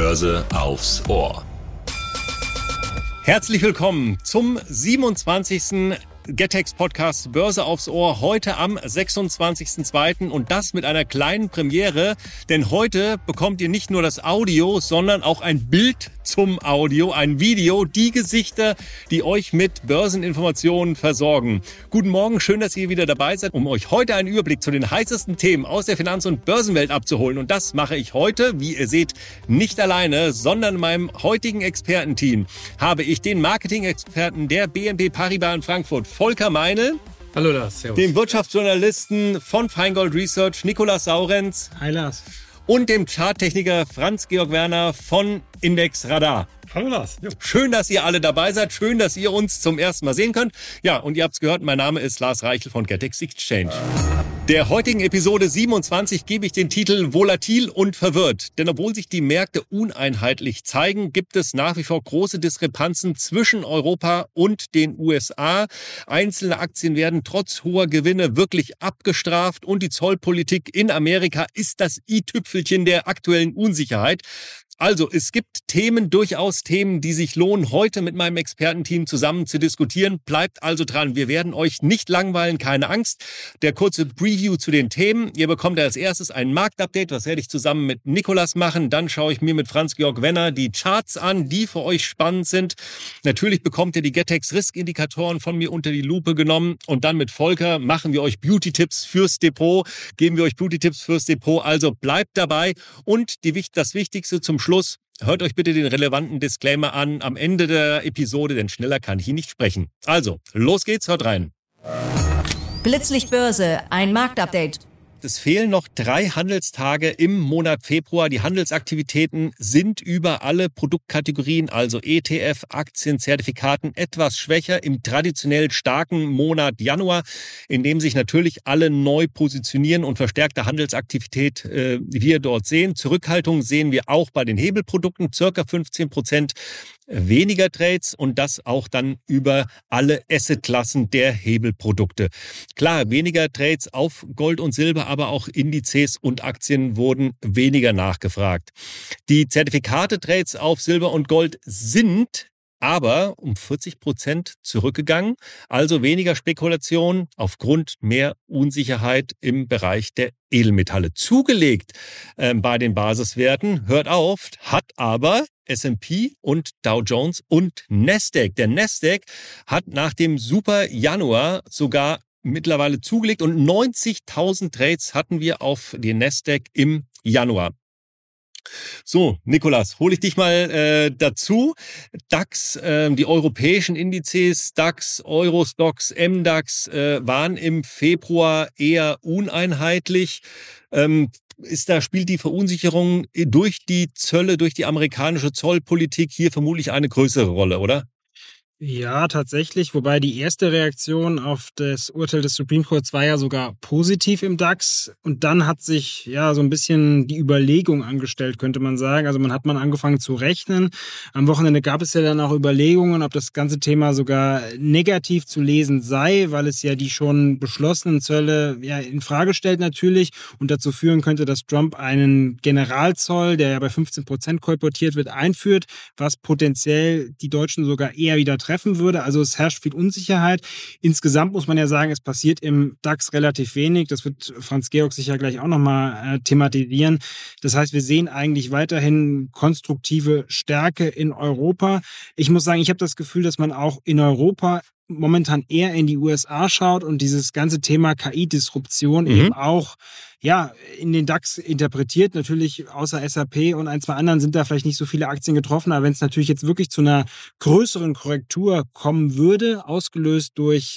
Börse aufs Ohr. Herzlich willkommen zum 27. Getex-Podcast Börse aufs Ohr, heute am 26.02. und das mit einer kleinen Premiere, denn heute bekommt ihr nicht nur das Audio, sondern auch ein Bild zum Audio, ein Video, die Gesichter, die euch mit Börseninformationen versorgen. Guten Morgen, schön, dass ihr wieder dabei seid, um euch heute einen Überblick zu den heißesten Themen aus der Finanz- und Börsenwelt abzuholen. Und das mache ich heute, wie ihr seht, nicht alleine, sondern in meinem heutigen Expertenteam habe ich den Marketing-Experten der BNP Paribas in Frankfurt, Volker Meinl. Hallo Lars, servus. Dem Wirtschaftsjournalisten von Feingold Research, Nikolaus Saurenz. Hi Lars. Und dem Charttechniker Franz-Georg Werner von Index Radar. Hallo Lars. Jo. Schön, dass ihr alle dabei seid. Schön, dass ihr uns zum ersten Mal sehen könnt. Ja, und ihr habt es gehört, mein Name ist Lars Reichel von Getex Exchange. Der heutigen Episode 27 gebe ich den Titel Volatil und verwirrt. Denn obwohl sich die Märkte uneinheitlich zeigen, gibt es nach wie vor große Diskrepanzen zwischen Europa und den USA. Einzelne Aktien werden trotz hoher Gewinne wirklich abgestraft und die Zollpolitik in Amerika ist das i-Tüpfelchen der aktuellen Unsicherheit. Also, es gibt durchaus Themen, die sich lohnen, heute mit meinem Expertenteam zusammen zu diskutieren. Bleibt also dran. Wir werden euch nicht langweilen, keine Angst. Der kurze Preview zu den Themen. Ihr bekommt als erstes ein Marktupdate. Das werde ich zusammen mit Nikolaus machen. Dann schaue ich mir mit Franz-Georg Wenner die Charts an, die für euch spannend sind. Natürlich bekommt ihr die Getex Risk-Indikatoren von mir unter die Lupe genommen. Und dann mit Volker machen wir euch Beauty-Tipps fürs Depot. Geben wir euch Beauty-Tipps fürs Depot. Also bleibt dabei. Und das Wichtigste zum Schluss. Hört euch bitte den relevanten Disclaimer an am Ende der Episode, denn schneller kann ich hier nicht sprechen. Also, los geht's, hört rein. Blitzlicht Börse, ein Marktupdate. Es fehlen noch 3 Handelstage im Monat Februar. Die Handelsaktivitäten sind über alle Produktkategorien, also ETF, Aktien, Zertifikaten, etwas schwächer im traditionell starken Monat Januar, in dem sich natürlich alle neu positionieren und verstärkte Handelsaktivität wir dort sehen. Zurückhaltung sehen wir auch bei den Hebelprodukten, circa 15% weniger Trades und das auch dann über alle Assetklassen der Hebelprodukte. Klar, weniger Trades auf Gold und Silber, aber auch Indizes und Aktien wurden weniger nachgefragt. Die Zertifikate-Trades auf Silber und Gold sind aber um 40% zurückgegangen, also weniger Spekulation aufgrund mehr Unsicherheit im Bereich der Edelmetalle. Zugelegt bei den Basiswerten, hört auf, hat aber S&P und Dow Jones und Nasdaq. Der Nasdaq hat nach dem Super Januar sogar mittlerweile zugelegt und 90.000 Trades hatten wir auf den Nasdaq im Januar. So, Nikolaus, hole ich dich mal dazu. DAX, die europäischen Indizes, DAX, Eurostoxx, MDAX waren im Februar eher uneinheitlich. Spielt die Verunsicherung durch die Zölle, durch die amerikanische Zollpolitik hier vermutlich eine größere Rolle, oder? Ja, tatsächlich, wobei die erste Reaktion auf das Urteil des Supreme Courts war ja sogar positiv im DAX und dann hat sich ja so ein bisschen die Überlegung angestellt, könnte man sagen. Also man hat angefangen zu rechnen. Am Wochenende gab es ja dann auch Überlegungen, ob das ganze Thema sogar negativ zu lesen sei, weil es ja die schon beschlossenen Zölle ja in Frage stellt natürlich und dazu führen könnte, dass Trump einen Generalzoll, der ja bei 15% kolportiert wird, einführt, was potenziell die Deutschen sogar eher wieder treffen würde. Also es herrscht viel Unsicherheit. Insgesamt muss man ja sagen, es passiert im DAX relativ wenig. Das wird Franz-Georg sicher gleich auch nochmal thematisieren. Das heißt, wir sehen eigentlich weiterhin konstruktive Stärke in Europa. Ich muss sagen, ich habe das Gefühl, dass man auch in Europa momentan eher in die USA schaut und dieses ganze Thema KI-Disruption eben auch in den DAX interpretiert. Natürlich außer SAP und ein, zwei anderen sind da vielleicht nicht so viele Aktien getroffen, aber wenn es natürlich jetzt wirklich zu einer größeren Korrektur kommen würde, ausgelöst durch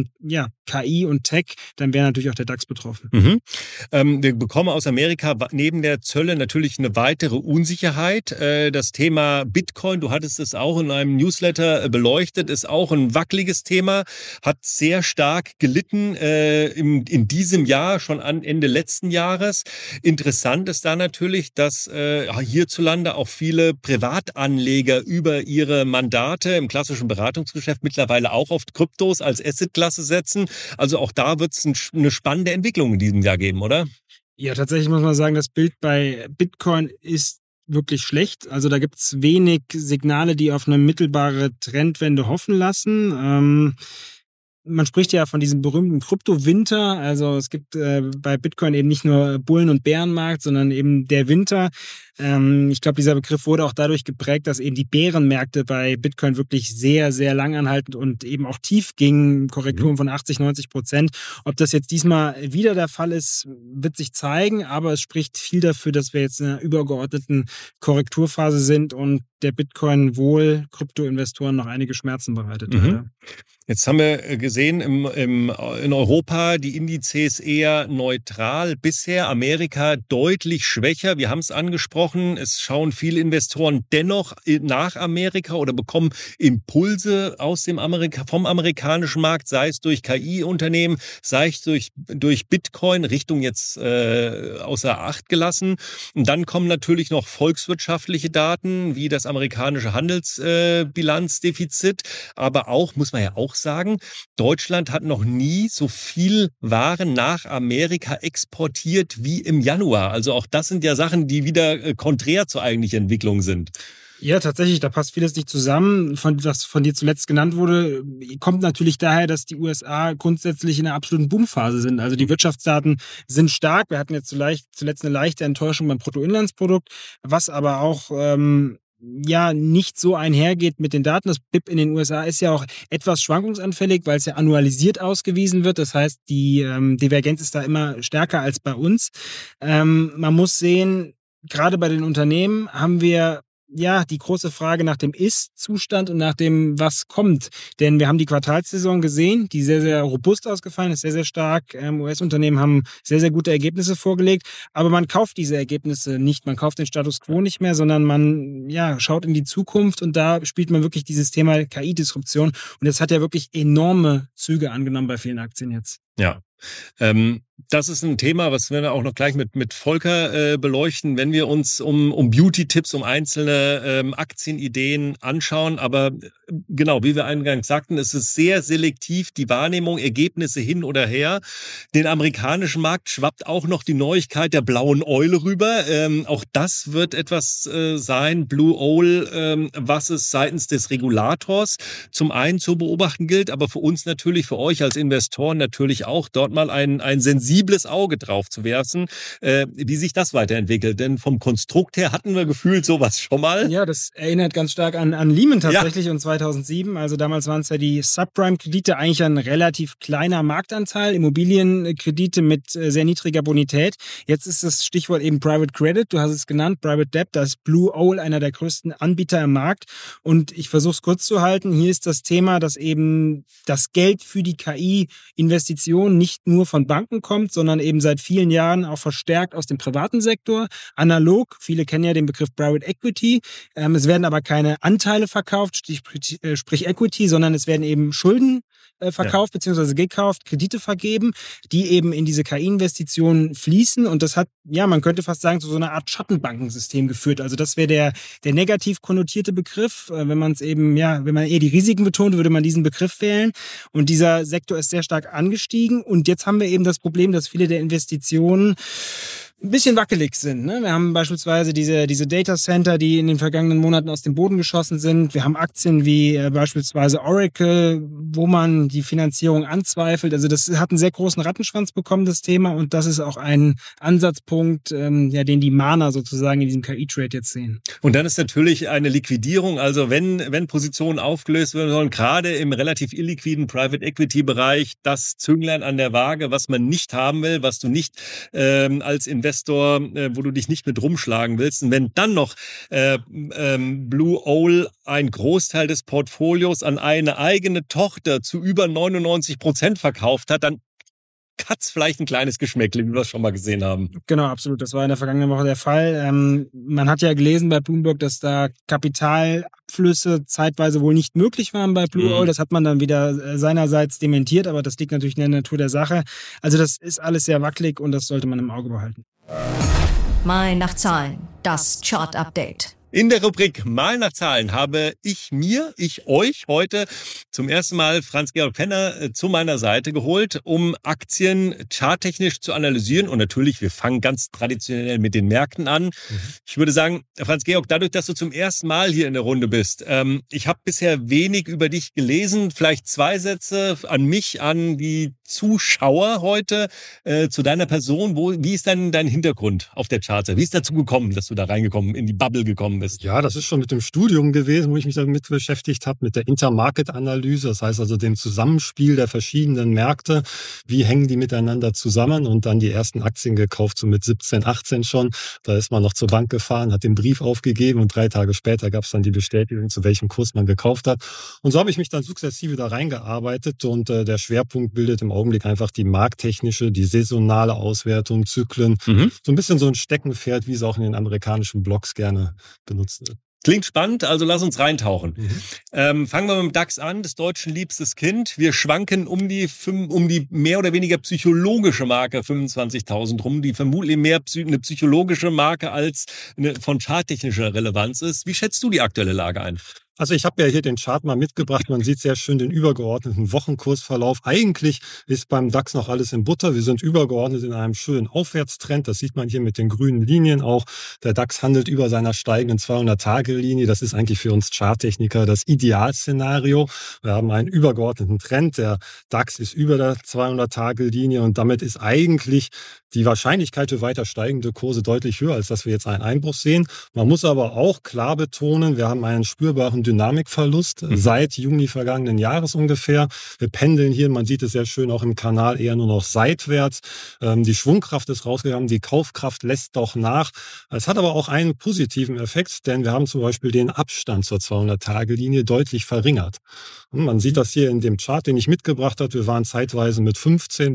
KI und Tech, dann wäre natürlich auch der DAX betroffen. Wir bekommen aus Amerika neben der Zölle natürlich eine weitere Unsicherheit. Das Thema Bitcoin, du hattest es auch in einem Newsletter beleuchtet, ist auch ein wackeliges Thema, hat sehr stark gelitten in diesem Jahr, schon an Ende letzten Jahres. Interessant ist da natürlich, dass hierzulande auch viele Privatanleger über ihre Mandate im klassischen Beratungsgeschäft mittlerweile auch auf Kryptos als Assetklasse setzen. Also auch da wird es eine spannende Entwicklung in diesem Jahr geben, oder? Ja, tatsächlich muss man sagen, das Bild bei Bitcoin ist wirklich schlecht. Also da gibt es wenig Signale, die auf eine mittelbare Trendwende hoffen lassen. Man spricht ja von diesem berühmten Kryptowinter. Also es gibt bei Bitcoin eben nicht nur Bullen- und Bärenmarkt, sondern eben der Winter. Ich glaube, dieser Begriff wurde auch dadurch geprägt, dass eben die Bärenmärkte bei Bitcoin wirklich sehr, sehr langanhaltend und eben auch tief gingen, Korrekturen von 80-90%. Ob das jetzt diesmal wieder der Fall ist, wird sich zeigen, aber es spricht viel dafür, dass wir jetzt in einer übergeordneten Korrekturphase sind und der Bitcoin wohl Kryptoinvestoren noch einige Schmerzen bereitet. Jetzt haben wir gesehen, in Europa die Indizes eher neutral bisher, Amerika deutlich schwächer. Wir haben es angesprochen, es schauen viele Investoren dennoch nach Amerika oder bekommen Impulse aus dem vom amerikanischen Markt, sei es durch KI-Unternehmen, sei es durch Bitcoin, Richtung jetzt außer Acht gelassen. Und dann kommen natürlich noch volkswirtschaftliche Daten, wie das amerikanische Handelsbilanzdefizit, aber auch, muss man ja auch sagen, Deutschland hat noch nie so viel Waren nach Amerika exportiert wie im Januar. Also auch das sind ja Sachen, die wieder konträr zur eigentlichen Entwicklung sind. Ja, tatsächlich, da passt vieles nicht zusammen. Was von dir zuletzt genannt wurde, kommt natürlich daher, dass die USA grundsätzlich in einer absoluten Boomphase sind. Also die Wirtschaftsdaten sind stark. Wir hatten jetzt zuletzt eine leichte Enttäuschung beim Bruttoinlandsprodukt, was aber auch nicht so einhergeht mit den Daten. Das BIP in den USA ist ja auch etwas schwankungsanfällig, weil es ja annualisiert ausgewiesen wird. Das heißt, die Divergenz ist da immer stärker als bei uns. Man muss sehen, gerade bei den Unternehmen haben wir die große Frage nach dem Ist-Zustand und nach dem, was kommt. Denn wir haben die Quartalssaison gesehen, die sehr, sehr robust ausgefallen ist, sehr, sehr stark. US-Unternehmen haben sehr, sehr gute Ergebnisse vorgelegt, aber man kauft diese Ergebnisse nicht. Man kauft den Status quo nicht mehr, sondern man schaut in die Zukunft und da spielt man wirklich dieses Thema KI-Disruption. Und das hat ja wirklich enorme Züge angenommen bei vielen Aktien jetzt. Ja. Das ist ein Thema, was wir auch noch gleich mit Volker beleuchten, wenn wir uns um Beauty-Tipps, um einzelne Aktienideen anschauen. Aber genau, wie wir eingangs sagten, es ist sehr selektiv, die Wahrnehmung, Ergebnisse hin oder her. Den amerikanischen Markt schwappt auch noch die Neuigkeit der blauen Eule rüber. Auch das wird etwas sein, Blue Owl, was es seitens des Regulators zum einen zu beobachten gilt, aber für uns natürlich, für euch als Investoren natürlich auch, dort mal ein sensibles Auge drauf zu werfen, wie sich das weiterentwickelt. Denn vom Konstrukt her hatten wir gefühlt sowas schon mal. Ja, das erinnert ganz stark an Lehman tatsächlich und 2007. Also damals waren es ja die Subprime-Kredite, eigentlich ein relativ kleiner Marktanteil, Immobilienkredite mit sehr niedriger Bonität. Jetzt ist das Stichwort eben Private Credit, du hast es genannt, Private Debt, da ist Blue Owl einer der größten Anbieter im Markt. Und ich versuche es kurz zu halten. Hier ist das Thema, dass eben das Geld für die KI-Investitionen nicht nur von Banken kommt, sondern eben seit vielen Jahren auch verstärkt aus dem privaten Sektor. Analog, viele kennen ja den Begriff Private Equity. Es werden aber keine Anteile verkauft, sprich Equity, sondern es werden eben Schulden verkauft bzw. gekauft, Kredite vergeben, die eben in diese KI-Investitionen fließen. Und das hat, man könnte fast sagen, zu so einer Art Schattenbankensystem geführt. Also das wäre der negativ konnotierte Begriff. Wenn man es eben, wenn man eher die Risiken betont, würde man diesen Begriff wählen. Und dieser Sektor ist sehr stark angestiegen. Und jetzt haben wir eben das Problem, dass viele der Investitionen ein bisschen wackelig sind. Ne? Wir haben beispielsweise diese Data Center, die in den vergangenen Monaten aus dem Boden geschossen sind. Wir haben Aktien wie beispielsweise Oracle, wo man die Finanzierung anzweifelt. Also das hat einen sehr großen Rattenschwanz bekommen, das Thema. Und das ist auch ein Ansatzpunkt, den die Mahner sozusagen in diesem KI-Trade jetzt sehen. Und dann ist natürlich eine Liquidierung, also wenn Positionen aufgelöst werden sollen, gerade im relativ illiquiden Private Equity-Bereich, das Zünglein an der Waage, was man nicht haben will, was du nicht als Investor, wo du dich nicht mit rumschlagen willst. Und wenn dann noch Blue Owl einen Großteil des Portfolios an eine eigene Tochter zu über 99% verkauft hat, dann hat's vielleicht ein kleines Geschmäckle, wie wir es schon mal gesehen haben. Genau, absolut. Das war in der vergangenen Woche der Fall. Man hat ja gelesen bei Bloomberg, dass da Kapitalabflüsse zeitweise wohl nicht möglich waren bei Blue Owl. Das hat man dann wieder seinerseits dementiert, aber das liegt natürlich in der Natur der Sache. Also das ist alles sehr wackelig und das sollte man im Auge behalten. Mal nach Zahlen. Das Chart-Update. In der Rubrik Mal nach Zahlen habe ich euch heute zum ersten Mal Franz-Georg Fenner zu meiner Seite geholt, um Aktien charttechnisch zu analysieren. Und natürlich, wir fangen ganz traditionell mit den Märkten an. Ich würde sagen, Franz-Georg, dadurch, dass du zum ersten Mal hier in der Runde bist, ich habe bisher wenig über dich gelesen. Vielleicht 2 Sätze an mich, an die Zuschauer heute, zu deiner Person. Wie ist dein Hintergrund auf der Chartseite? Wie ist dazu gekommen, dass du da reingekommen, in die Bubble gekommen bist? Ja, das ist schon mit dem Studium gewesen, wo ich mich damit beschäftigt habe, mit der Intermarket-Analyse. Das heißt also dem Zusammenspiel der verschiedenen Märkte. Wie hängen die miteinander zusammen? Und dann die ersten Aktien gekauft, so mit 17, 18 schon. Da ist man noch zur Bank gefahren, hat den Brief aufgegeben und 3 Tage später gab es dann die Bestätigung, zu welchem Kurs man gekauft hat. Und so habe ich mich dann sukzessive da reingearbeitet und der Schwerpunkt bildet im Augenblick einfach die markttechnische, die saisonale Auswertung, Zyklen. So ein bisschen so ein Steckenpferd, wie es auch in den amerikanischen Blogs gerne benutzt wird. Klingt spannend, also lass uns reintauchen. Fangen wir mit dem DAX an, des Deutschen liebstes Kind. Wir schwanken um die mehr oder weniger psychologische Marke 25.000 rum, die vermutlich mehr eine psychologische Marke als eine von charttechnischer Relevanz ist. Wie schätzt du die aktuelle Lage ein? Also ich habe ja hier den Chart mal mitgebracht. Man sieht sehr schön den übergeordneten Wochenkursverlauf. Eigentlich ist beim DAX noch alles in Butter. Wir sind übergeordnet in einem schönen Aufwärtstrend. Das sieht man hier mit den grünen Linien auch. Der DAX handelt über seiner steigenden 200-Tage-Linie. Das ist eigentlich für uns Charttechniker das Idealszenario. Wir haben einen übergeordneten Trend. Der DAX ist über der 200-Tage-Linie und damit ist eigentlich die Wahrscheinlichkeit für weiter steigende Kurse deutlich höher, als dass wir jetzt einen Einbruch sehen. Man muss aber auch klar betonen, wir haben einen spürbaren Dynamikverlust seit Juni vergangenen Jahres ungefähr. Wir pendeln hier, man sieht es sehr schön auch im Kanal, eher nur noch seitwärts. Die Schwungkraft ist rausgegangen, die Kaufkraft lässt doch nach. Es hat aber auch einen positiven Effekt, denn wir haben zum Beispiel den Abstand zur 200-Tage-Linie deutlich verringert. Man sieht das hier in dem Chart, den ich mitgebracht habe. Wir waren zeitweise mit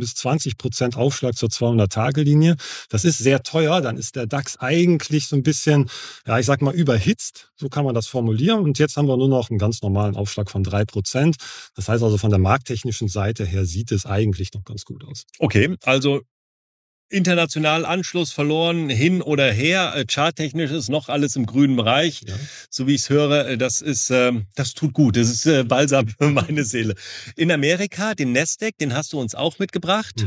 15-20% Aufschlag zur 200-Tage-Linie. Das ist sehr teuer. Dann ist der DAX eigentlich so ein bisschen, ja, ich sag mal, überhitzt. So kann man das formulieren. Und jetzt haben wir nur noch einen ganz normalen Aufschlag von 3%. Das heißt also, von der markttechnischen Seite her sieht es eigentlich noch ganz gut aus. Okay, also international Anschluss verloren, hin oder her. Charttechnisch ist noch alles im grünen Bereich. Ja. So wie ich es höre, das tut gut. Das ist Balsam für meine Seele. In Amerika, den Nasdaq, den hast du uns auch mitgebracht.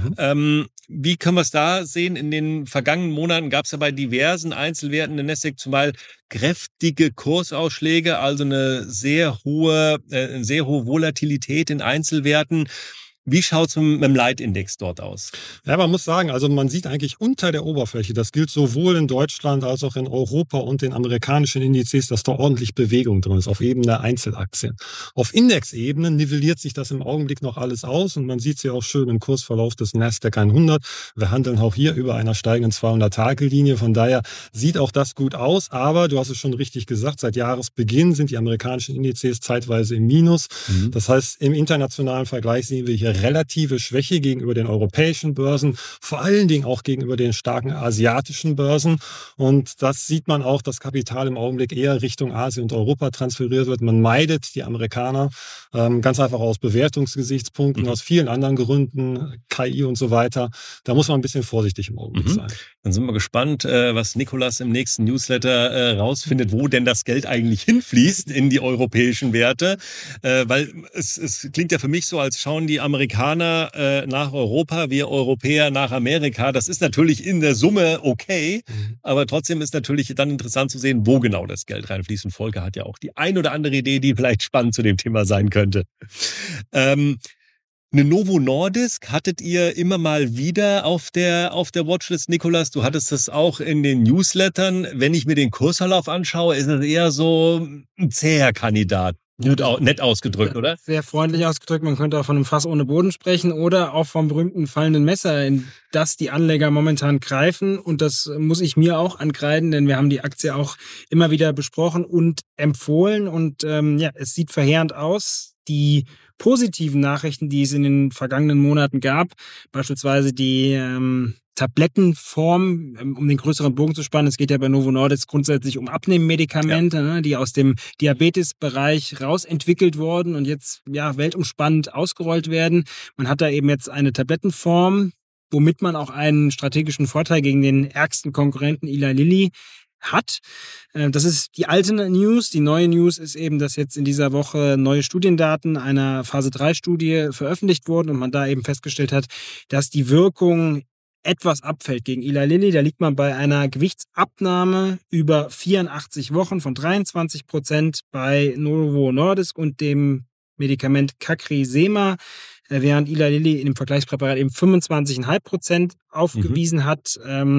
Wie können wir es da sehen? In den vergangenen Monaten gab es ja bei diversen Einzelwerten den Nasdaq zumal kräftige Kursausschläge, also eine sehr hohe Volatilität in Einzelwerten. Wie schaut es mit dem Leitindex dort aus? Ja, man muss sagen, also man sieht eigentlich unter der Oberfläche, das gilt sowohl in Deutschland als auch in Europa und den amerikanischen Indizes, dass da ordentlich Bewegung drin ist, auf Ebene der Einzelaktien. Auf Indexebene nivelliert sich das im Augenblick noch alles aus und man sieht es ja auch schön im Kursverlauf des Nasdaq 100. Wir handeln auch hier über einer steigenden 200-Tage-Linie, von daher sieht auch das gut aus, aber du hast es schon richtig gesagt, seit Jahresbeginn sind die amerikanischen Indizes zeitweise im Minus. Das heißt, im internationalen Vergleich sehen wir hier relative Schwäche gegenüber den europäischen Börsen, vor allen Dingen auch gegenüber den starken asiatischen Börsen. Und das sieht man auch, dass Kapital im Augenblick eher Richtung Asien und Europa transferiert wird. Man meidet die Amerikaner ganz einfach aus Bewertungsgesichtspunkten, aus vielen anderen Gründen, KI und so weiter. Da muss man ein bisschen vorsichtig im Augenblick sein. Dann sind wir gespannt, was Nicolas im nächsten Newsletter rausfindet, wo denn das Geld eigentlich hinfließt in die europäischen Werte. Weil es klingt ja für mich so, als schauen die Amerikaner nach Europa, wir Europäer nach Amerika. Das ist natürlich in der Summe okay, aber trotzdem ist natürlich dann interessant zu sehen, wo genau das Geld reinfließt. Und Volker hat ja auch die ein oder andere Idee, die vielleicht spannend zu dem Thema sein könnte. Eine Novo Nordisk hattet ihr immer mal wieder auf der Watchlist, Nicolas. Du hattest das auch in den Newslettern. Wenn ich mir den Kursverlauf anschaue, ist das eher so ein zäher Kandidat. Nett ausgedrückt, oder? Sehr freundlich ausgedrückt. Man könnte auch von einem Fass ohne Boden sprechen oder auch vom berühmten fallenden Messer, in das die Anleger momentan greifen. Und das muss ich mir auch ankreiden, denn wir haben die Aktie auch immer wieder besprochen und empfohlen. Und es sieht verheerend aus. Die positiven Nachrichten, die es in den vergangenen Monaten gab, beispielsweise die Tablettenform, um den größeren Bogen zu spannen. Es geht ja bei Novo Nordisk grundsätzlich um Abnehmmedikamente, die aus dem Diabetesbereich rausentwickelt wurden und jetzt weltumspannend ausgerollt werden. Man hat da eben jetzt eine Tablettenform, womit man auch einen strategischen Vorteil gegen den ärgsten Konkurrenten Eli Lilly hat. Das ist die alte News. Die neue News ist eben, dass jetzt in dieser Woche neue Studiendaten einer Phase-3-Studie veröffentlicht wurden und man da eben festgestellt hat, dass die Wirkung etwas abfällt gegen Eli Lilly. Da liegt man bei einer Gewichtsabnahme über 84 Wochen von 23% bei Novo Nordisk und dem Medikament CagriSema, während Eli Lilly in dem Vergleichspräparat eben 25,5% aufgewiesen hat.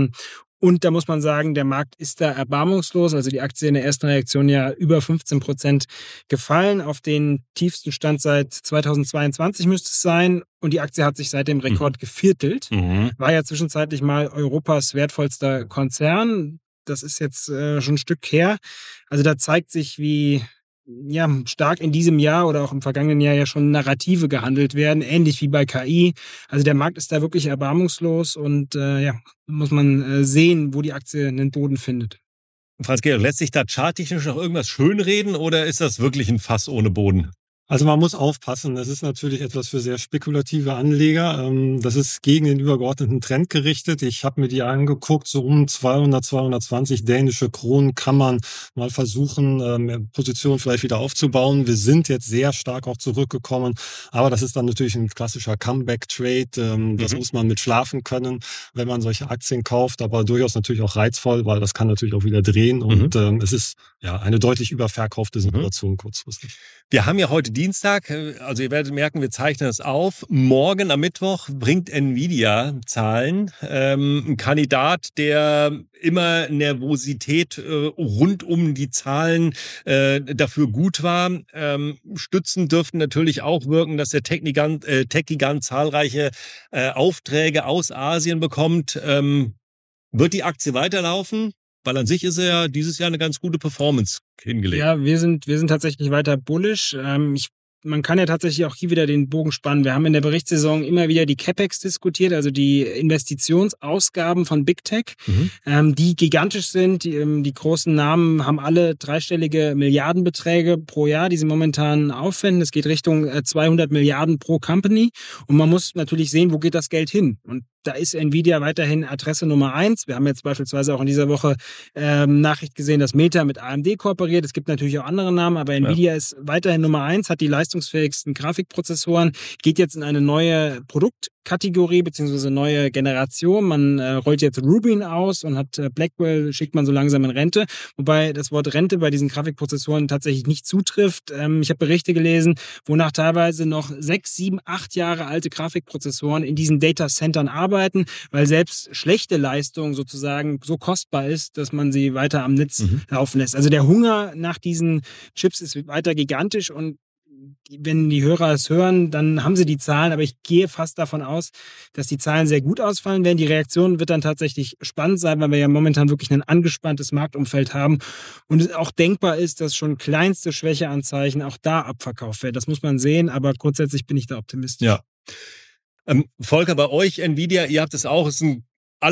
Und da muss man sagen, der Markt ist da erbarmungslos. Also die Aktie in der ersten Reaktion ja über 15% gefallen. Auf den tiefsten Stand seit 2022 müsste es sein. Und die Aktie hat sich seit dem Rekord geviertelt. War ja zwischenzeitlich mal Europas wertvollster Konzern. Das ist jetzt schon ein Stück her. Also da zeigt sich, wie stark in diesem Jahr oder auch im vergangenen Jahr ja schon Narrative gehandelt werden, ähnlich wie bei KI. Also der Markt ist da wirklich erbarmungslos und muss man sehen, wo die Aktie einen Boden findet. Franz-Georg, lässt sich da charttechnisch noch irgendwas schönreden oder ist das wirklich ein Fass ohne Boden? Also man muss aufpassen, das ist natürlich etwas für sehr spekulative Anleger. Das ist gegen den übergeordneten Trend gerichtet. Ich habe mir die angeguckt, so um 200, 220 dänische Kronen kann man mal versuchen, Position vielleicht wieder aufzubauen. Wir sind jetzt sehr stark auch zurückgekommen, aber das ist dann natürlich ein klassischer Comeback-Trade. Das muss man mit schlafen können, wenn man solche Aktien kauft, aber durchaus natürlich auch reizvoll, weil das kann natürlich auch wieder drehen und es ist eine deutlich überverkaufte Situation kurzfristig. Wir haben ja heute Dienstag, also ihr werdet merken, wir zeichnen das auf. Morgen am Mittwoch bringt Nvidia Zahlen. Ein Kandidat, der immer Nervosität rund um die Zahlen dafür gut war. Stützen dürften natürlich auch wirken, dass der Tech-Gigant zahlreiche Aufträge aus Asien bekommt. Wird die Aktie weiterlaufen? Weil an sich ist er ja dieses Jahr eine ganz gute Performance hingelegt. Ja, wir sind tatsächlich weiter bullish. Man kann ja tatsächlich auch hier wieder den Bogen spannen. Wir haben in der Berichtssaison immer wieder die CapEx diskutiert, also die Investitionsausgaben von Big Tech, die gigantisch sind. Die großen Namen haben alle dreistellige Milliardenbeträge pro Jahr, die sie momentan aufwenden. Es geht Richtung 200 Milliarden pro Company. Und man muss natürlich sehen, wo geht das Geld hin? Und da ist Nvidia weiterhin Adresse Nummer 1. Wir haben jetzt beispielsweise auch in dieser Woche Nachricht gesehen, dass Meta mit AMD kooperiert. Es gibt natürlich auch andere Namen, aber Nvidia ist weiterhin Nummer 1, hat die leistungsfähigsten Grafikprozessoren, geht jetzt in eine neue Produktkategorie bzw. neue Generation. Man rollt jetzt Rubin aus und hat Blackwell, schickt man so langsam in Rente. Wobei das Wort Rente bei diesen Grafikprozessoren tatsächlich nicht zutrifft. Ich habe Berichte gelesen, wonach teilweise noch 6, 7, 8 Jahre alte Grafikprozessoren in diesen Datacentern arbeiten, weil selbst schlechte Leistung sozusagen so kostbar ist, dass man sie weiter am Netz laufen lässt. Also der Hunger nach diesen Chips ist weiter gigantisch und wenn die Hörer es hören, dann haben sie die Zahlen, aber ich gehe fast davon aus, dass die Zahlen sehr gut ausfallen werden. Die Reaktion wird dann tatsächlich spannend sein, weil wir ja momentan wirklich ein angespanntes Marktumfeld haben und es auch denkbar ist, dass schon kleinste Schwächeanzeichen auch da abverkauft werden. Das muss man sehen, aber grundsätzlich bin ich da optimistisch. Ja. Volker, bei euch, Nvidia, ihr habt es auch, es ist ein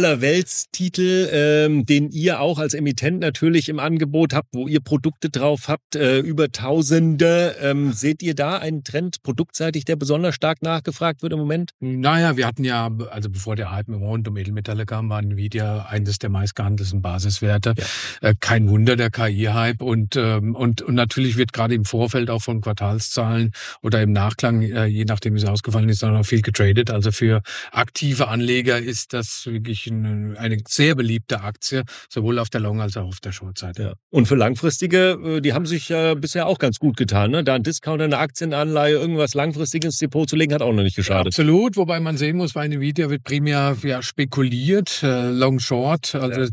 Allerweltstitel, den ihr auch als Emittent natürlich im Angebot habt, wo ihr Produkte drauf habt, über Tausende. Seht ihr da einen Trend produktseitig, der besonders stark nachgefragt wird im Moment? Naja, wir hatten ja, also bevor der Hype rund um Edelmetalle kam, war Nvidia eines der meistgehandelten Basiswerte. Ja. Kein Wunder, der KI-Hype und natürlich wird gerade im Vorfeld auch von Quartalszahlen oder im Nachklang, je nachdem wie es ausgefallen ist, auch noch viel getradet. Also für aktive Anleger ist das wirklich eine sehr beliebte Aktie, sowohl auf der Long- als auch auf der Short-Seite. Ja. Und für Langfristige, die haben sich bisher auch ganz gut getan. Ne? Da ein Discounter, eine Aktienanleihe, irgendwas langfristig ins Depot zu legen, hat auch noch nicht geschadet. Ja, absolut, wobei man sehen muss, bei Nvidia wird primär spekuliert, Long-Short. Also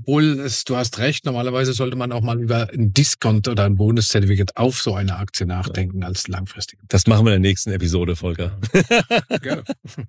du hast recht, normalerweise sollte man auch mal über einen Discount oder ein Bonuszertifikat auf so eine Aktie nachdenken als langfristig. Das machen wir in der nächsten Episode, Volker. Gerne.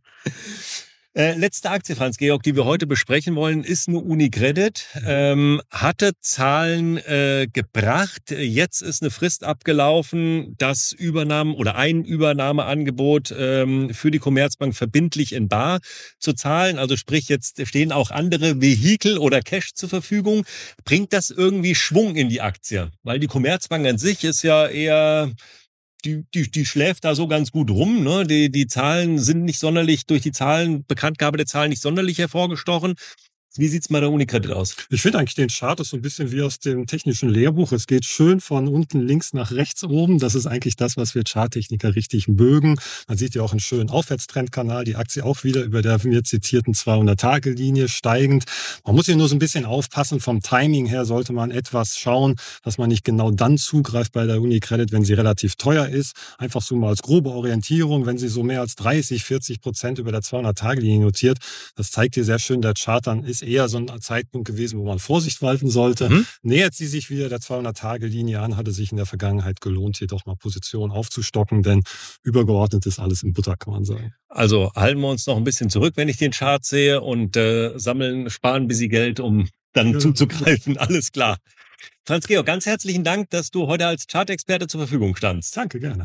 Letzte Aktie, Franz-Georg, die wir heute besprechen wollen, ist eine Unicredit. Hatte Zahlen gebracht. Jetzt ist eine Frist abgelaufen, das ein Übernahmeangebot für die Commerzbank verbindlich in bar zu zahlen. Also sprich, jetzt stehen auch andere Vehikel oder Cash zur Verfügung. Bringt das irgendwie Schwung in die Aktie? Weil die Commerzbank an sich ist ja eher... Die schläft da so ganz gut rum, ne? Die Zahlen sind nicht sonderlich, durch die Bekanntgabe der Zahlen nicht sonderlich hervorgestochen. Wie sieht's bei der UniCredit aus? Ich finde eigentlich den Chart ist so ein bisschen wie aus dem technischen Lehrbuch. Es geht schön von unten links nach rechts oben. Das ist eigentlich das, was wir Charttechniker richtig mögen. Man sieht ja auch einen schönen Aufwärtstrendkanal. Die Aktie auch wieder über der von mir zitierten 200-Tage-Linie steigend. Man muss hier nur so ein bisschen aufpassen. Vom Timing her sollte man etwas schauen, dass man nicht genau dann zugreift bei der UniCredit, wenn sie relativ teuer ist. Einfach so mal als grobe Orientierung, wenn sie so mehr als 30-40% über der 200-Tage-Linie notiert. Das zeigt hier sehr schön der Chart, dann ist eher so ein Zeitpunkt gewesen, wo man Vorsicht walten sollte. Nähert sie sich wieder der 200-Tage-Linie an, hatte sich in der Vergangenheit gelohnt, hier doch mal Positionen aufzustocken, denn übergeordnet ist alles in Butter, kann man sagen. Also halten wir uns noch ein bisschen zurück, wenn ich den Chart sehe und sparen ein bisschen Geld, um dann zuzugreifen. Alles klar. Franz-Georg, ganz herzlichen Dank, dass du heute als Chartexperte zur Verfügung standst. Danke, gerne.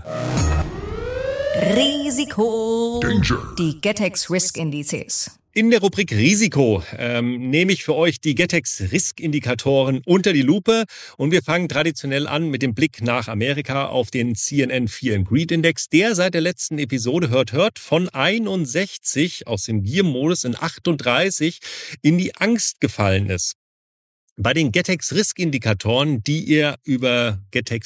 Risiko. Danger. Die Getex Risk Indizes. In der Rubrik Risiko nehme ich für euch die Getex Risk-Indikatoren unter die Lupe und wir fangen traditionell an mit dem Blick nach Amerika auf den CNN Fear and Greed Index, der seit der letzten Episode hört von 61 aus dem Gier-Modus in 38 in die Angst gefallen ist. Bei den Getex Risk-Indikatoren, die ihr über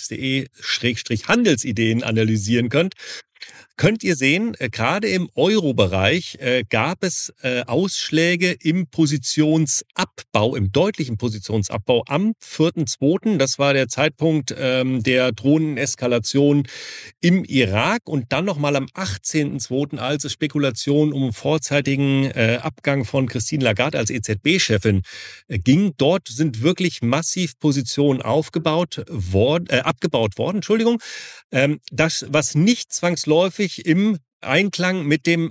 getex.de/Handelsideen analysieren könnt ihr sehen, gerade im Euro-Bereich gab es Ausschläge im Positionsabbau, im deutlichen Positionsabbau am 4.2. Das war der Zeitpunkt der drohenden Eskalation im Irak und dann nochmal am 18.2., als es Spekulationen um vorzeitigen Abgang von Christine Lagarde als EZB-Chefin ging. Dort sind wirklich massiv Positionen abgebaut worden. Das, was nicht zwangsläufig im Einklang mit der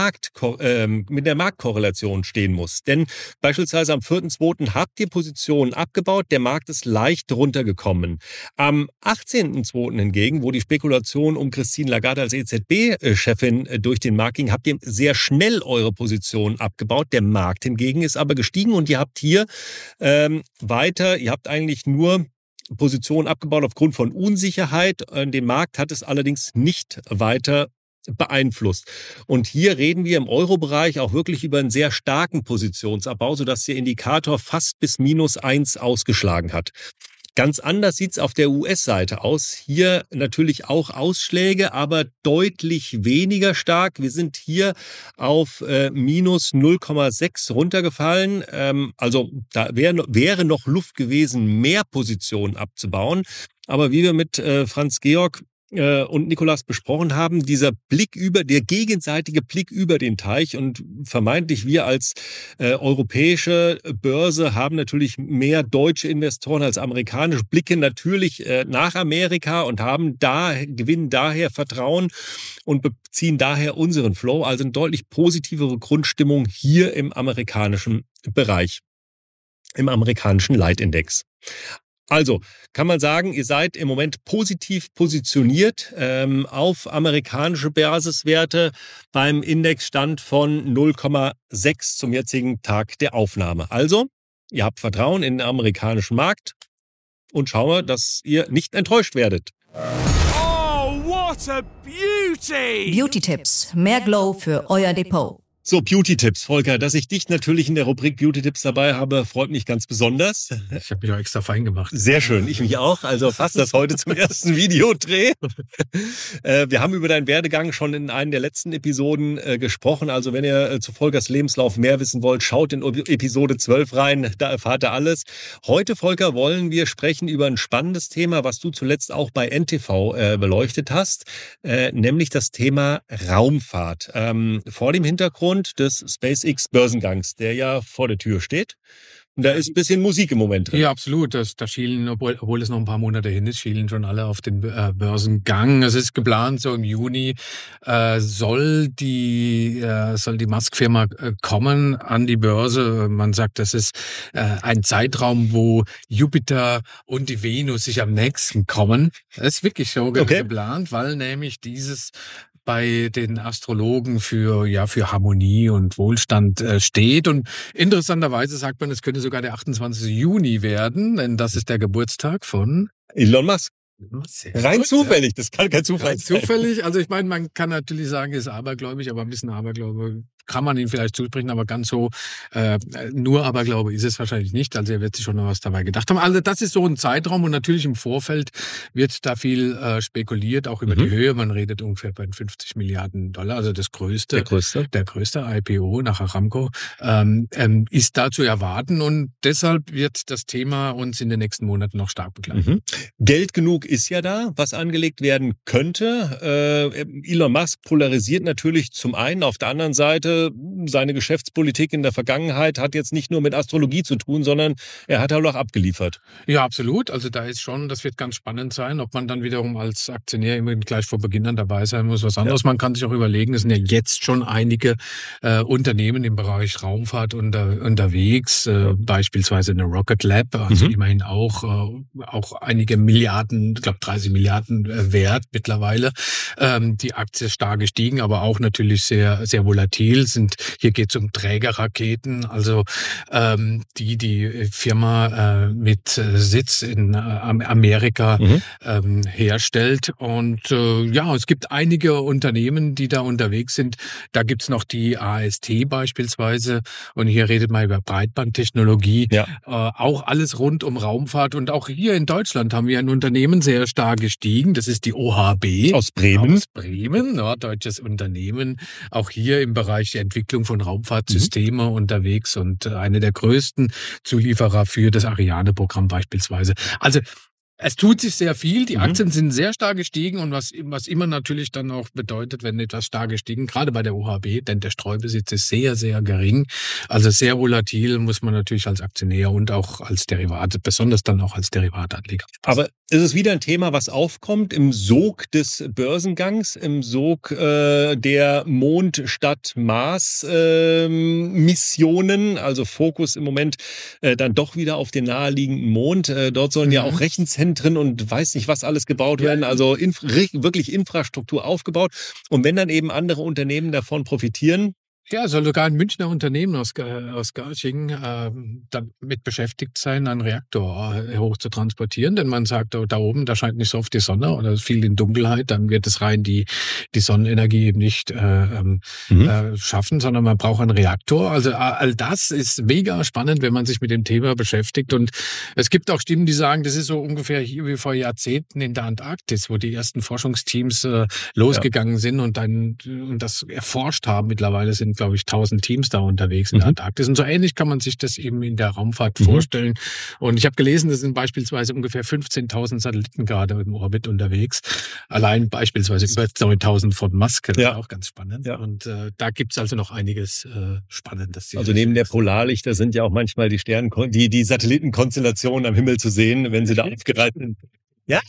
Marktkorrelation stehen muss. Denn beispielsweise am 4.2. habt ihr Positionen abgebaut, der Markt ist leicht runtergekommen. Am 18.2. hingegen, wo die Spekulation um Christine Lagarde als EZB-Chefin durch den Markt ging, habt ihr sehr schnell eure Positionen abgebaut. Der Markt hingegen ist aber gestiegen und ihr habt hier ihr habt eigentlich nur Positionen abgebaut aufgrund von Unsicherheit. Den Markt hat es allerdings nicht weiter beeinflusst. Und hier reden wir im Euro-Bereich auch wirklich über einen sehr starken Positionsabbau, sodass der Indikator fast bis -1 ausgeschlagen hat. Ganz anders sieht's auf der US-Seite aus. Hier natürlich auch Ausschläge, aber deutlich weniger stark. Wir sind hier auf -0,6 runtergefallen. Also da wäre noch Luft gewesen, mehr Positionen abzubauen. Aber wie wir mit Franz-Georg und Nicolas besprochen haben, der gegenseitige Blick über den Teich und vermeintlich wir als europäische Börse haben natürlich mehr deutsche Investoren als amerikanische, blicken natürlich nach Amerika und gewinnen daher Vertrauen und beziehen daher unseren Flow, also eine deutlich positivere Grundstimmung hier im amerikanischen Bereich, im amerikanischen Leitindex. Also kann man sagen, ihr seid im Moment positiv positioniert auf amerikanische Basiswerte beim Indexstand von 0,6 zum jetzigen Tag der Aufnahme. Also, ihr habt Vertrauen in den amerikanischen Markt und schauen wir, dass ihr nicht enttäuscht werdet. Oh, what a beauty! Beauty-Tipps. Mehr Glow für euer Depot. So, Beauty-Tipps, Volker. Dass ich dich natürlich in der Rubrik Beauty-Tipps dabei habe, freut mich ganz besonders. Ich habe mich auch extra fein gemacht. Sehr schön, ich mich auch. Also fast das heute zum ersten Videodreh. Wir haben über deinen Werdegang schon in einer der letzten Episoden gesprochen. Also wenn ihr zu Volkers Lebenslauf mehr wissen wollt, schaut in Episode 12 rein, da erfahrt ihr alles. Heute, Volker, wollen wir sprechen über ein spannendes Thema, was du zuletzt auch bei NTV beleuchtet hast, nämlich das Thema Raumfahrt. Vor dem Hintergrund des SpaceX-Börsengangs, der ja vor der Tür steht. Und da ist ein bisschen Musik im Moment drin. Ja, absolut. Da schielen, obwohl es noch ein paar Monate hin ist, schielen schon alle auf den Börsengang. Es ist geplant, so im Juni soll die Musk-Firma kommen an die Börse. Man sagt, das ist ein Zeitraum, wo Jupiter und die Venus sich am nächsten kommen. Das ist wirklich so geplant, weil nämlich dieses bei den Astrologen für Harmonie und Wohlstand steht. Und interessanterweise sagt man, es könnte sogar der 28. Juni werden, denn das ist der Geburtstag von Elon Musk. Rein zufällig, das kann kein Zufall sein. Zufällig, also ich meine, man kann natürlich sagen, ist abergläubig, aber ein bisschen Aberglaube kann man ihn vielleicht zusprechen, aber ganz so nur Aberglaube ist es wahrscheinlich nicht. Also er wird sich schon noch was dabei gedacht haben. Also das ist so ein Zeitraum und natürlich im Vorfeld wird da viel spekuliert, auch über die Höhe. Man redet ungefähr bei 50 Milliarden $, also der größte IPO nach Aramco, ist da zu erwarten und deshalb wird das Thema uns in den nächsten Monaten noch stark begleiten. Geld genug ist ja da, was angelegt werden könnte. Elon Musk polarisiert natürlich zum einen, auf der anderen Seite seine Geschäftspolitik in der Vergangenheit hat jetzt nicht nur mit Astrologie zu tun, sondern er hat auch abgeliefert. Ja, absolut. Also da ist schon, das wird ganz spannend sein, ob man dann wiederum als Aktionär immer gleich vor Beginn dann dabei sein muss, was anderes. Ja. Man kann sich auch überlegen, es sind ja jetzt schon einige Unternehmen im Bereich Raumfahrt unterwegs, beispielsweise eine Rocket Lab, also immerhin auch einige Milliarden, ich glaube 30 Milliarden wert mittlerweile. Die Aktie ist stark gestiegen, aber auch natürlich sehr, sehr volatil. Hier geht es um Trägerraketen, also die Firma mit Sitz in Amerika herstellt. Und es gibt einige Unternehmen, die da unterwegs sind. Da gibt's noch die AST beispielsweise. Und hier redet man über Breitbandtechnologie. Ja. Auch alles rund um Raumfahrt. Und auch hier in Deutschland haben wir ein Unternehmen sehr stark gestiegen. Das ist die OHB. Aus Bremen, norddeutsches Unternehmen. Auch hier im Bereich der Entwicklung von Raumfahrtsysteme unterwegs und eine der größten Zulieferer für das Ariane-Programm beispielsweise. Also es tut sich sehr viel, die Aktien sind sehr stark gestiegen und was immer natürlich dann auch bedeutet, wenn etwas stark gestiegen, gerade bei der OHB, denn der Streubesitz ist sehr, sehr gering, also sehr volatil, muss man natürlich als Aktionär und auch als Derivat, besonders dann auch als Derivatanleger. Aber ist es wieder ein Thema, was aufkommt im Sog des Börsengangs, im Sog der Mond-Stadt-Mars Missionen, also Fokus im Moment dann doch wieder auf den naheliegenden Mond. Dort sollen ja auch Rechenzentren und weiß nicht was alles gebaut werden, also wirklich Infrastruktur aufgebaut. Und wenn dann eben andere Unternehmen davon profitieren, ja, soll sogar ein Münchner Unternehmen aus Garching damit beschäftigt sein, einen Reaktor hoch zu transportieren. Denn man sagt, da oben, da scheint nicht so oft die Sonne oder viel in Dunkelheit, dann wird es rein die Sonnenenergie eben nicht schaffen, sondern man braucht einen Reaktor. Also all das ist mega spannend, wenn man sich mit dem Thema beschäftigt. Und es gibt auch Stimmen, die sagen, das ist so ungefähr hier wie vor Jahrzehnten in der Antarktis, wo die ersten Forschungsteams losgegangen sind und das erforscht haben. Mittlerweile sind, glaube ich, 1000 Teams da unterwegs in der Antarktis. Und so ähnlich kann man sich das eben in der Raumfahrt vorstellen. Und ich habe gelesen, es sind beispielsweise ungefähr 15.000 Satelliten gerade im Orbit unterwegs. Allein beispielsweise über 9.000 von Musk. Das ist auch ganz spannend. Ja. Und da gibt es also noch einiges Spannendes. Also neben der Polarlichter sind ja auch manchmal die die Satellitenkonstellationen am Himmel zu sehen, wenn sie da aufgereiht sind. Ja.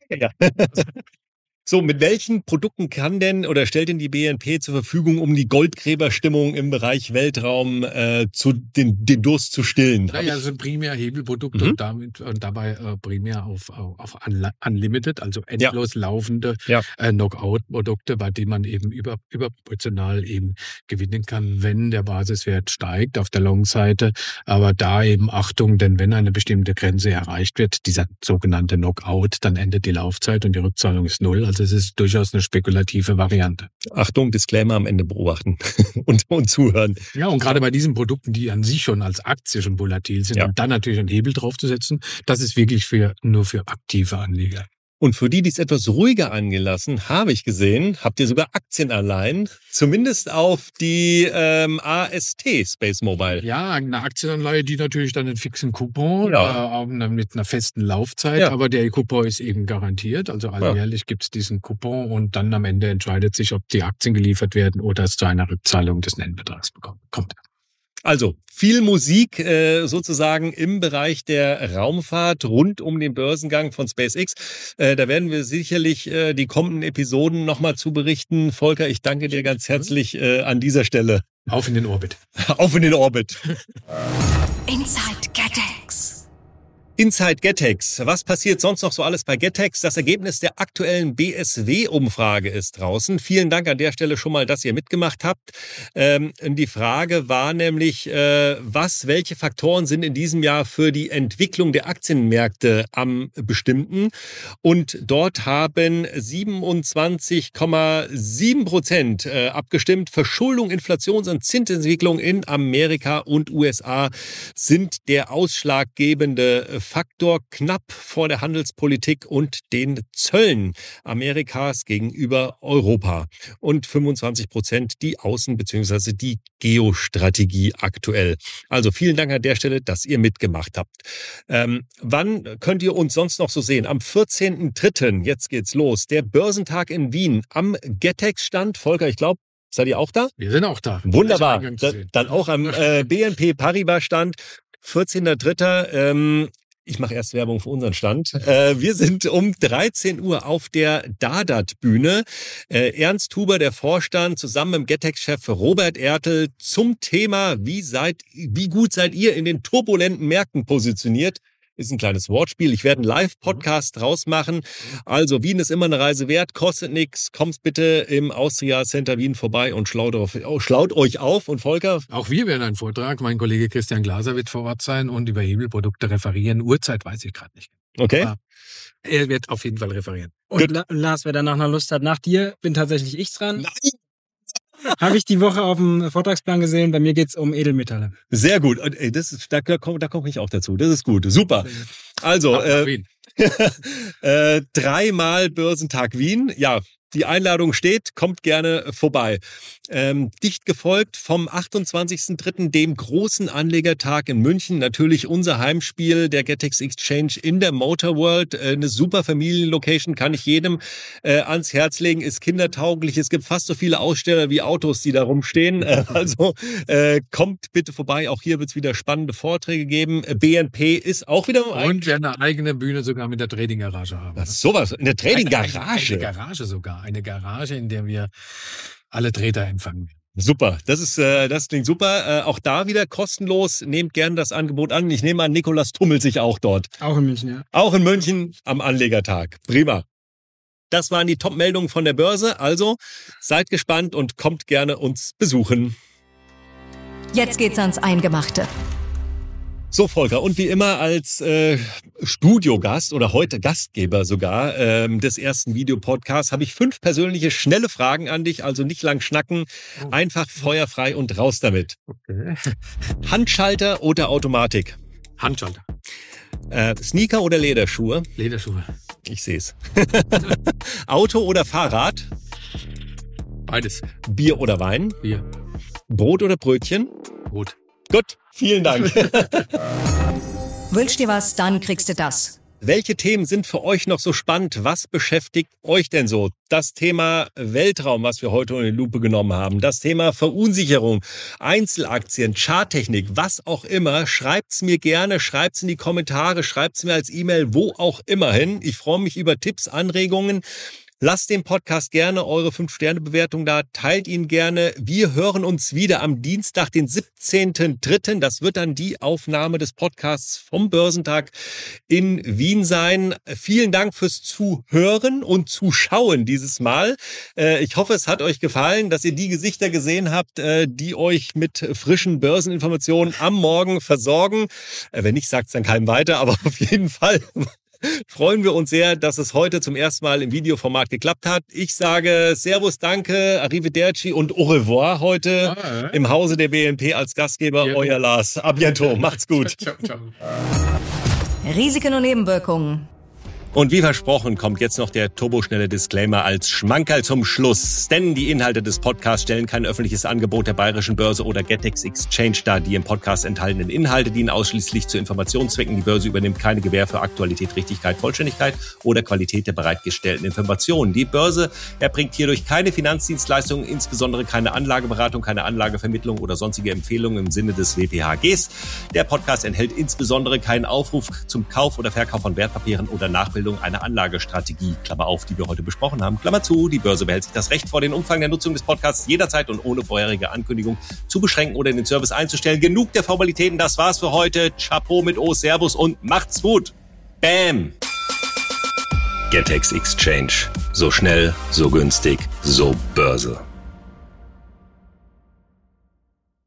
So, mit welchen Produkten kann denn oder stellt denn die BNP zur Verfügung, um die Goldgräberstimmung im Bereich Weltraum den Durst zu stillen? Naja, das sind primär Hebelprodukte und dabei primär auf Unlimited, also endlos laufende Knockout-Produkte, bei denen man eben überproportional eben gewinnen kann, wenn der Basiswert steigt auf der Long-Seite. Aber da eben Achtung, denn wenn eine bestimmte Grenze erreicht wird, dieser sogenannte Knockout, dann endet die Laufzeit und die Rückzahlung ist 0. Also es ist durchaus eine spekulative Variante. Achtung, Disclaimer am Ende beobachten und zuhören. Ja, und gerade bei diesen Produkten, die an sich schon als Aktie schon volatil sind und dann natürlich einen Hebel draufzusetzen, das ist wirklich nur für aktive Anleger. Und für die es etwas ruhiger angelassen, habe ich gesehen, habt ihr sogar Aktienanleihen, zumindest auf die AST Space Mobile. Ja, eine Aktienanleihe, die natürlich dann einen fixen Coupon mit einer festen Laufzeit, aber der Coupon ist eben garantiert. Also alljährlich gibt es diesen Coupon und dann am Ende entscheidet sich, ob die Aktien geliefert werden oder es zu einer Rückzahlung des Nennbetrags kommt. Also viel Musik sozusagen im Bereich der Raumfahrt rund um den Börsengang von SpaceX. Da werden wir sicherlich die kommenden Episoden nochmal zu berichten. Volker, ich danke dir ganz herzlich an dieser Stelle. Auf in den Orbit. Auf in den Orbit. Inside Cadex. Inside Getex. Was passiert sonst noch so alles bei Getex? Das Ergebnis der aktuellen BSW-Umfrage ist draußen. Vielen Dank an der Stelle schon mal, dass ihr mitgemacht habt. Die Frage war nämlich, welche Faktoren sind in diesem Jahr für die Entwicklung der Aktienmärkte am bestimmten? Und dort haben 27,7% abgestimmt. Verschuldung, Inflations- und Zinsentwicklung in Amerika und USA sind der ausschlaggebende Faktor, knapp vor der Handelspolitik und den Zöllen Amerikas gegenüber Europa. Und 25% die Außen- bzw. die Geostrategie aktuell. Also vielen Dank an der Stelle, dass ihr mitgemacht habt. Wann könnt ihr uns sonst noch so sehen? Am 14.03., jetzt geht's los, der Börsentag in Wien am Getex-Stand. Volker, ich glaube, seid ihr auch da? Wir sind auch da. Wunderbar. Dann auch am BNP Paribas-Stand. 14.03. Ich mache erst Werbung für unseren Stand. Wir sind um 13 Uhr auf der Dadat-Bühne. Ernst Huber, der Vorstand, zusammen mit dem Getex-Chef Robert Ertel zum Thema, wie gut seid ihr in den turbulenten Märkten positioniert? Ist ein kleines Wortspiel. Ich werde einen Live-Podcast draus machen. Also Wien ist immer eine Reise wert, kostet nichts. Kommt bitte im Austria Center Wien vorbei und schlaut euch auf. Und Volker? Auch wir werden einen Vortrag. Mein Kollege Christian Glaser wird vor Ort sein und über Hebelprodukte referieren. Uhrzeit weiß ich gerade nicht. Okay. Aber er wird auf jeden Fall referieren. Und Lars, wer danach noch Lust hat, nach dir bin tatsächlich ich dran. Nein! Habe ich die Woche auf dem Vortragsplan gesehen. Bei mir geht's um Edelmetalle. Sehr gut. Da komme ich auch dazu. Das ist gut. Super. Also, 3-mal Börsentag Wien. Ja, die Einladung steht. Kommt gerne vorbei. Dicht gefolgt vom 28.03., dem großen Anlegertag in München. Natürlich unser Heimspiel der Getex Exchange in der Motor World. Eine super Familienlocation, kann ich jedem ans Herz legen. Ist kindertauglich. Es gibt fast so viele Aussteller wie Autos, die da rumstehen. Also kommt bitte vorbei. Auch hier wird es wieder spannende Vorträge geben. BNP ist auch wieder... Und wir eine eigene Bühne sogar mit der Trading-Garage haben. Was, sowas? In der Trading-Garage? Eine Garage sogar. Eine Garage, in der wir alle Trader empfangen. Super, das klingt super. Auch da wieder kostenlos. Nehmt gerne das Angebot an. Ich nehme an, Nikolaus tummelt sich auch dort. Auch in München, ja. Auch in München am Anlegertag. Prima. Das waren die Top-Meldungen von der Börse. Also seid gespannt und kommt gerne uns besuchen. Jetzt geht's ans Eingemachte. So, Volker, und wie immer als Studiogast oder heute Gastgeber sogar des ersten Videopodcasts habe ich 5 persönliche, schnelle Fragen an dich, also nicht lang schnacken, einfach feuerfrei und raus damit. Okay. Handschalter oder Automatik? Handschalter. Sneaker oder Lederschuhe? Lederschuhe. Ich sehe es. Auto oder Fahrrad? Beides. Bier oder Wein? Bier. Brot oder Brötchen? Brot. Gut, vielen Dank. Wünsch dir was, dann kriegst du das. Welche Themen sind für euch noch so spannend? Was beschäftigt euch denn so? Das Thema Weltraum, was wir heute in die Lupe genommen haben. Das Thema Verunsicherung, Einzelaktien, Charttechnik, was auch immer. Schreibt's mir gerne, schreibt's in die Kommentare, schreibt's mir als E-Mail, wo auch immer hin. Ich freue mich über Tipps, Anregungen. Lasst dem Podcast gerne eure 5-Sterne-Bewertung da, teilt ihn gerne. Wir hören uns wieder am Dienstag, den 17.03. Das wird dann die Aufnahme des Podcasts vom Börsentag in Wien sein. Vielen Dank fürs Zuhören und Zuschauen dieses Mal. Ich hoffe, es hat euch gefallen, dass ihr die Gesichter gesehen habt, die euch mit frischen Börseninformationen am Morgen versorgen. Wenn nicht, sagt's dann keinem weiter, aber auf jeden Fall freuen wir uns sehr, dass es heute zum ersten Mal im Videoformat geklappt hat. Ich sage Servus, danke, Arrivederci und au revoir heute im Hause der BNP als Gastgeber. Euer Lars. A bientôt. Macht's gut. Ciao, ciao. Risiken und Nebenwirkungen. Und wie versprochen kommt jetzt noch der turboschnelle Disclaimer als Schmankerl zum Schluss. Denn die Inhalte des Podcasts stellen kein öffentliches Angebot der Bayerischen Börse oder Getex Exchange dar. Die im Podcast enthaltenen Inhalte dienen ausschließlich zu Informationszwecken. Die Börse übernimmt keine Gewähr für Aktualität, Richtigkeit, Vollständigkeit oder Qualität der bereitgestellten Informationen. Die Börse erbringt hierdurch keine Finanzdienstleistungen, insbesondere keine Anlageberatung, keine Anlagevermittlung oder sonstige Empfehlungen im Sinne des WPHGs. Der Podcast enthält insbesondere keinen Aufruf zum Kauf oder Verkauf von Wertpapieren oder Nachbildung Vorbildung einer Anlagestrategie, Klammer auf, die wir heute besprochen haben, Klammer zu. Die Börse behält sich das Recht vor, den Umfang der Nutzung des Podcasts jederzeit und ohne vorherige Ankündigung zu beschränken oder den Service einzustellen. Genug der Formalitäten, das war's für heute. Chapeau mit O, Servus und macht's gut. Bam! Getex Exchange. So schnell, so günstig, so Börse.